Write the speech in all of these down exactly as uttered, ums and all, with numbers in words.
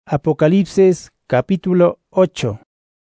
Apocalipsis capítulo ocho.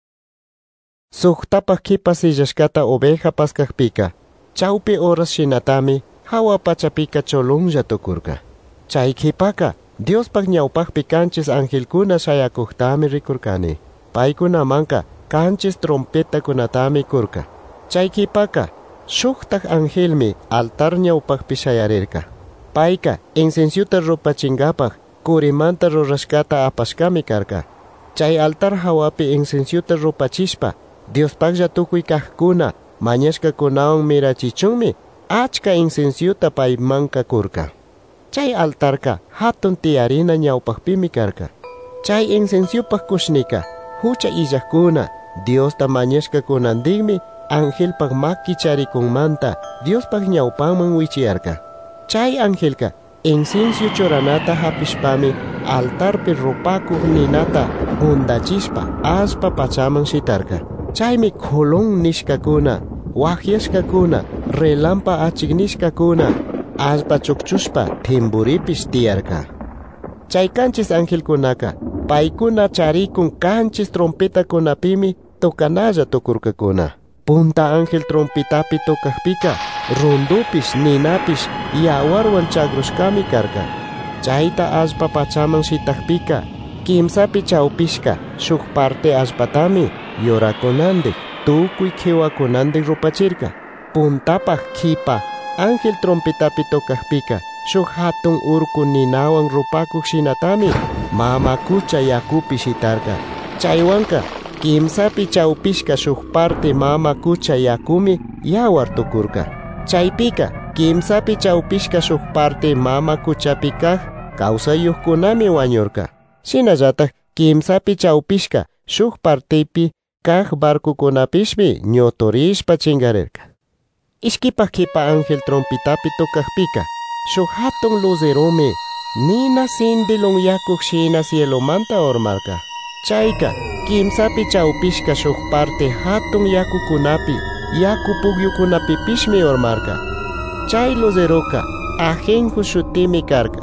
Suhtapaq kipasillashkata oveja paskakpika. Chawpi horas shinatami hawa pachapika cholunlla tukurka. Chay kipaka Diospaq ñawpaqpi kanchis angelkuna shayakuqtami rikurkani. Paykunamanka kanchis trompetakunatami kurka. Chay kipaka shuktaq angelmi altar ñawpaqpi shayarirka. Payka incensiuta rupachinkapaq kurimanta rurashkata apashkami karka. Chay altar hawapi incensiuta rupachishpa Diospaqlla tukuy kaqkuna mañashkakunawan mirachichunmi achka incensiuta paymanka kurka. Chay altarka hatun tiyarina ñawpaqpimi karka. Chay incensiupaq kushnika hucha illaqkuna Diosta mañashkakunantinmi angelpaq maki charikunmanta Diospaq ñawpanman wichiyarka. Chay angelka incensiu churanata hapishpami altarpi rupakuq ninata bundachishpa aspa pachaman shitarka. Chaymi khulun nishkakuna, wahyashkakuna, relampa achignishkakuna aspa chukchushpa timburipish tiyarka. Chay kanchis angelkunaka paykuna charikun kanchis trompetakunapimi tukanalla tukurkakuna. Punta angel trompetapi tukaqpika rundupish ninapish yawarwan chagrushkami karka. Chayta aspa pachaman shitaqpika kimsapi chawpishka shuk parte aspatami yurakunandik tukuy kiwakunandik rupachirka. Puntapaq kipa angel trompetapi tukaqpika shuk hatun urku ninawan rupakuq shinatami mama kucha yakupi shitarka. Chaywanka kimsapi chawpishka shuk parte mama kucha yakumi yawar tukurka. Chaypika kimsapi chawpishka shuk parte mama kuchapi kaq kawsayuqkunami wañurka. Shinallatak kimsapi chawpishka shuk partepi kaq barkukunapishmi ñuturishpa chingarirka. Ishkipaq kipa angel trompetapi tukaqpika shuk hatun luzeromi nina sindilun yakuq shina cielomanta urmarka. Chayka kimsapi chawpishka shuk parte hatun yakukunapi yaku pugyukunapipishmi urmarka. Chay luzeroka ajenku shutimi karka.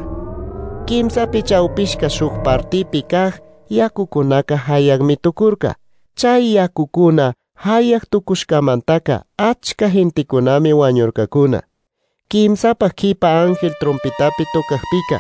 Kimsapi chawpishka shuk partipi kaq yakukunaka hayaqmi tukurka. Chay yakukuna hayaq tukushkamantaka achka gentikunami wañurkakuna. Kimsapaq kipa angel trompetapi tukaqpika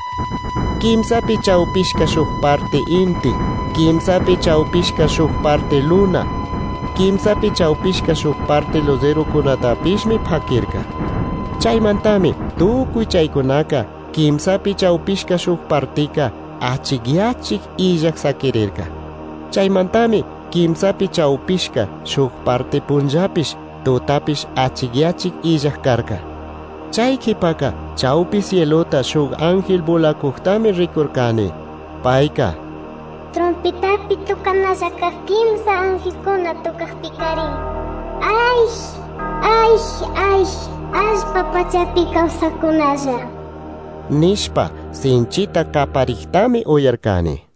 kimsapi chawpishka shuk parte inti, kimsapi chawpishka shuk parte luna, kimsapi chawpishka shuk parte luzerokunatapishmi phakirka. Chaymantami tukuy chaykunaka kimsapi chawpishka shuk partika achikyachik illaq sakirirka. Chaymantami kimsapi chawpishka shuk parte punllapish tutapish achikyachik illaq karka. Chay kipaka chawpi cielota shuk angel volakuqtami rikurkani. Payka trompetapi tukanalla kaq kimsa angelkuna tukaqpikari. Aish, aish, aish, aspa pachapi kawsakunalla nishpa sinchita kapariktami uyarkani.